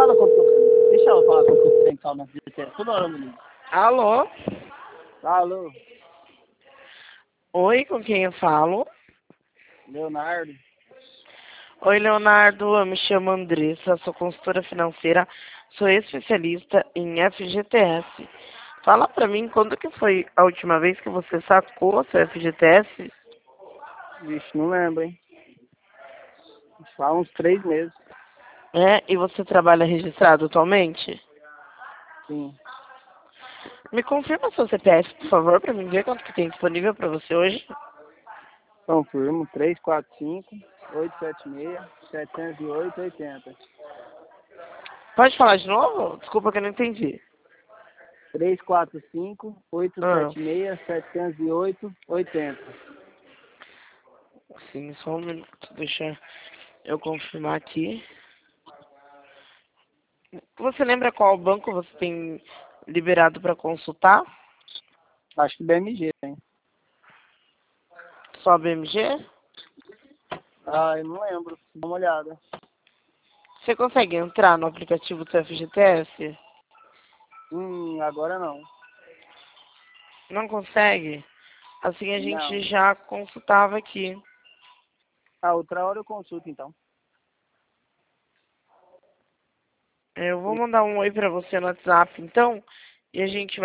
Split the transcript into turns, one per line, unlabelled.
fala quanto que eu... Deixa ela falar quanto que eu tenho que falar na FGTS. Toda hora eu me ligo.
Alô?
Alô,
Oi, com quem eu falo?
Leonardo.
Oi, Leonardo, eu me chamo Andressa, sou consultora financeira, sou especialista em FGTS. Fala pra mim, quando que foi a última vez que você sacou a sua FGTS?
Vixe, não lembro, hein? Faz uns 3 meses.
E você trabalha registrado atualmente?
Sim.
Me confirma seu CPF, por favor, pra mim ver quanto que tem disponível pra você hoje.
Confirmo. 345 876 708 80.
Pode falar de novo? Desculpa que eu não entendi.
345
Ah,
876 708 80.
sim, só um minuto, deixa eu confirmar aqui. Você lembra qual banco você tem liberado para consultar?
Acho que BMG, hein?
Só a BMG?
Ah, eu não lembro. Dá uma olhada.
Você consegue entrar no aplicativo do seu FGTS?
Agora não.
Não consegue? Assim a gente
Não.
já consultava aqui.
Ah, outra hora eu consulto, então.
Eu vou mandar um oi para você no WhatsApp, então, e a gente